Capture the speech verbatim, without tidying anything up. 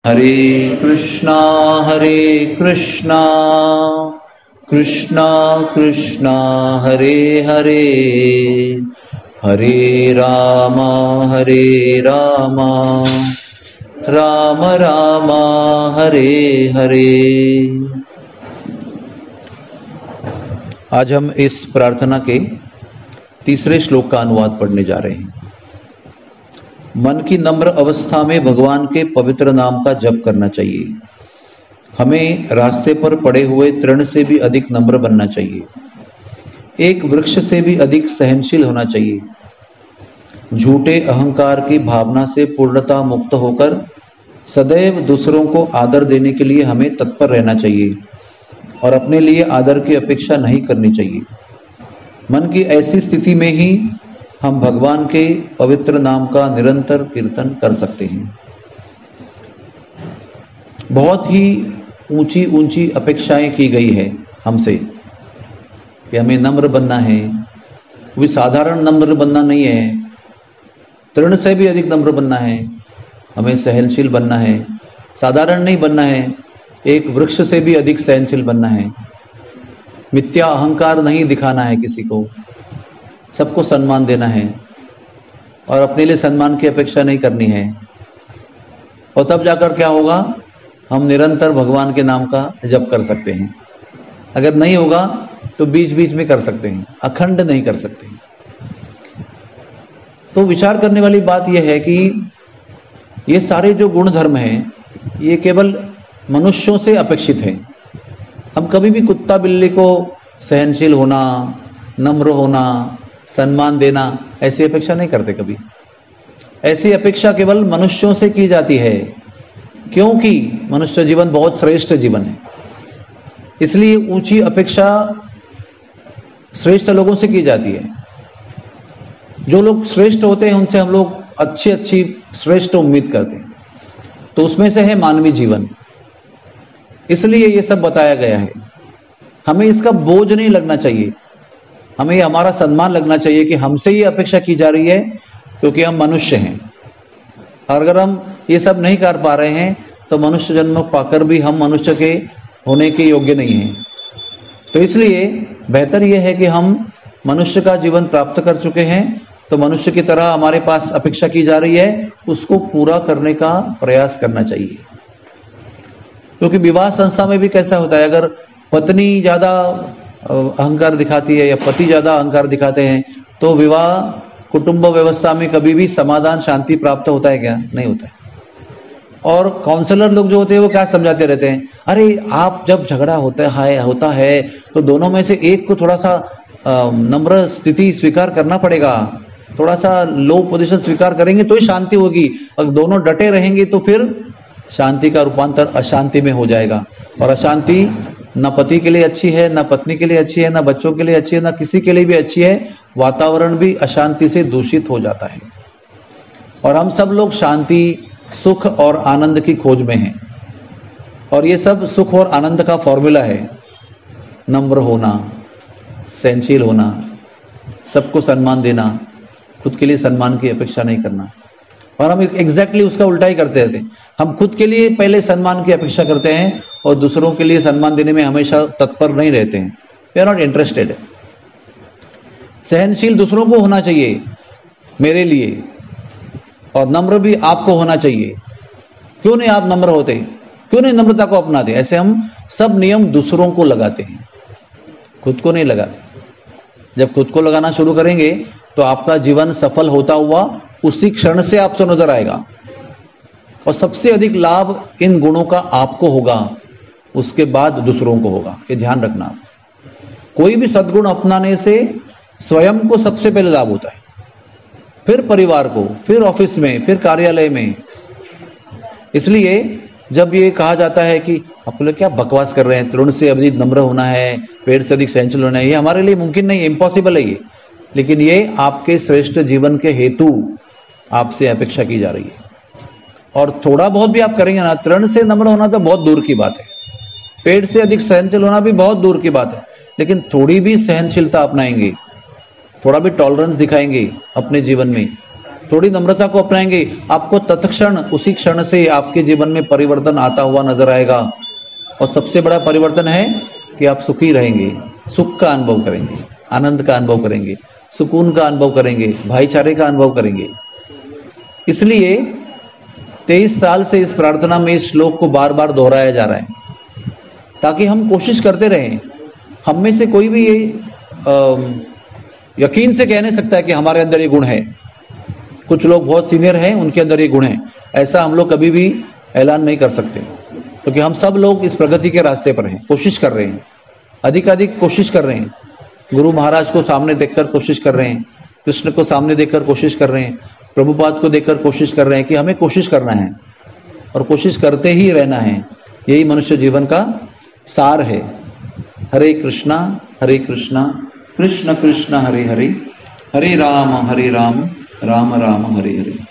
हरे कृष्णा हरे कृष्णा कृष्णा कृष्णा हरे हरे हरे राम हरे राम राम राम हरे हरे। आज हम इस प्रार्थना के तीसरे श्लोक का अनुवाद पढ़ने जा रहे हैं। मन की नम्र अवस्था में भगवान के पवित्र नाम का जप करना चाहिए। हमें रास्ते पर पड़े हुए तृण से भी अधिक नम्र बनना चाहिए। एक वृक्ष से भी अधिक सहनशील होना चाहिए। झूठे अहंकार की भावना से पूर्णता मुक्त होकर सदैव दूसरों को आदर देने के लिए हमें तत्पर रहना चाहिए और अपने लिए आदर की अपेक्षा नहीं करनी चाहिए। मन की ऐसी स्थिति में ही हम भगवान के पवित्र नाम का निरंतर कीर्तन कर सकते हैं। बहुत ही ऊंची ऊंची अपेक्षाएं की गई है हमसे कि हमें नम्र बनना है। वो साधारण नम्र बनना नहीं है, तृण से भी अधिक नम्र बनना है। हमें सहनशील बनना है, साधारण नहीं बनना है, एक वृक्ष से भी अधिक सहनशील बनना है। मिथ्या अहंकार नहीं दिखाना है किसी को, सबको सम्मान देना है और अपने लिए सम्मान की अपेक्षा नहीं करनी है। और तब जाकर क्या होगा, हम निरंतर भगवान के नाम का जप कर सकते हैं। अगर नहीं होगा तो बीच बीच में कर सकते हैं, अखंड नहीं कर सकते। तो विचार करने वाली बात यह है कि ये सारे जो गुण धर्म हैं ये केवल मनुष्यों से अपेक्षित हैं। हम कभी भी कुत्ता बिल्ली को सहनशील होना, नम्र होना, सम्मान देना ऐसी अपेक्षा नहीं करते। कभी ऐसी अपेक्षा केवल मनुष्यों से की जाती है, क्योंकि मनुष्य जीवन बहुत श्रेष्ठ जीवन है। इसलिए ऊंची अपेक्षा श्रेष्ठ लोगों से की जाती है। जो लोग श्रेष्ठ होते हैं उनसे हम लोग अच्छी अच्छी श्रेष्ठ उम्मीद करते हैं। तो उसमें से है मानवीय जीवन। इसलिए ये सब बताया गया है। हमें इसका बोझ नहीं लगना चाहिए, हमें हमारा सम्मान लगना चाहिए कि हमसे ये अपेक्षा की जा रही है क्योंकि हम मनुष्य हैं। और अगर हम ये सब नहीं कर पा रहे हैं तो मनुष्य जन्म पाकर भी हम मनुष्य के होने के योग्य नहीं हैं। तो इसलिए बेहतर यह है कि हम मनुष्य का जीवन प्राप्त कर चुके हैं, तो मनुष्य की तरह हमारे पास अपेक्षा की जा रही है, उसको पूरा करने का प्रयास करना चाहिए। क्योंकि विवाह संस्था में भी कैसा होता है, अगर पत्नी ज्यादा अहंकार दिखाती है या पति ज्यादा अहंकार दिखाते हैं तो विवाह कुटुंब व्यवस्था में कभी भी समाधान शांति प्राप्त होता है क्या? नहीं होता है। और काउंसलर लोग जो होते हैं वो क्या समझाते रहते हैं, अरे आप जब झगड़ा होता है होता है तो दोनों में से एक को थोड़ा सा नम्र स्थिति स्वीकार करना पड़ेगा, थोड़ा सा लो पोजीशन स्वीकार करेंगे तो ही शांति होगी। अगर दोनों डटे रहेंगे तो फिर शांति का रूपांतर अशांति में हो जाएगा। और अशांति न पति के लिए अच्छी है, न पत्नी के लिए अच्छी है, न बच्चों के लिए अच्छी है, न किसी के लिए भी अच्छी है। वातावरण भी अशांति से दूषित हो जाता है। और हम सब लोग शांति, सुख और आनंद की खोज में हैं। और ये सब सुख और आनंद का फॉर्मूला है, नम्र होना, सहनशील होना, सबको सम्मान देना, खुद के लिए सम्मान की अपेक्षा नहीं करना। और हम एग्जैक्टली उसका उल्टा ही करते रहते हैं। हम खुद के लिए पहले सम्मान की अपेक्षा करते हैं और दूसरों के लिए सम्मान देने में हमेशा तत्पर नहीं रहते हैं। We are not interested. सहनशील दूसरों को होना चाहिए मेरे लिए, और नम्र भी आपको होना चाहिए। क्यों नहीं आप नम्र होते, क्यों नहीं नम्रता को अपनाते? ऐसे हम सब नियम दूसरों को लगाते हैं, खुद को नहीं लगाते। जब खुद को लगाना शुरू करेंगे तो आपका जीवन सफल होता हुआ उसी क्षण से आपको नजर आएगा। और सबसे अधिक लाभ इन गुणों का आपको होगा, उसके बाद दूसरों को होगा। ये ध्यान रखना। कोई भी सद्गुण अपनाने से स्वयं को सबसे पहले लाभ होता है, फिर परिवार को, फिर ऑफिस में, फिर कार्यालय में। इसलिए जब ये कहा जाता है कि आप लोग क्या बकवास कर रहे हैं, तृण से अधिक नम्र होना है, पेड़ से अधिक सहनशील होना है, ये हमारे लिए मुमकिन नहीं है, इम्पॉसिबल है ये। लेकिन ये आपके श्रेष्ठ जीवन के हेतु आपसे अपेक्षा की जा रही है। और थोड़ा बहुत भी आप करेंगे ना, तृण से नम्र होना तो बहुत दूर की बात है, पेड़ से अधिक सहनशील होना भी बहुत दूर की बात है। लेकिन थोड़ी भी सहनशीलता अपनाएंगे, थोड़ा भी टॉलरेंस दिखाएंगे अपने जीवन में, थोड़ी नम्रता को अपनाएंगे, आपको तत्क्षण उसी क्षण से आपके जीवन में परिवर्तन आता हुआ नजर आएगा। और सबसे बड़ा परिवर्तन है कि आप सुखी रहेंगे, सुख का अनुभव करेंगे, आनंद का अनुभव करेंगे, सुकून का अनुभव करेंगे, भाईचारे का अनुभव करेंगे। इसलिए तेईस साल से इस प्रार्थना में इस श्लोक को बार बार दोहराया जा रहा है, ताकि हम कोशिश करते रहें। हम में से कोई भी ये यकीन से कह नहीं सकता है कि हमारे अंदर ये गुण है। कुछ लोग बहुत सीनियर हैं, उनके अंदर ये गुण है, ऐसा हम लोग कभी भी ऐलान नहीं कर सकते, क्योंकि हम सब लोग इस प्रगति के रास्ते पर हैं, कोशिश कर रहे हैं, अधिकाधिक कोशिश कर रहे हैं। गुरु महाराज को सामने देखकर कोशिश कर रहे हैं, कृष्ण को सामने देखकर कोशिश कर रहे हैं, प्रभुपाद को देखकर कोशिश कर रहे हैं कि हमें कोशिश करना है और कोशिश करते ही रहना है। यही मनुष्य जीवन का सार है। हरे कृष्णा हरे कृष्णा कृष्ण कृष्ण हरे हरे, हरे राम हरे राम राम राम हरे हरे।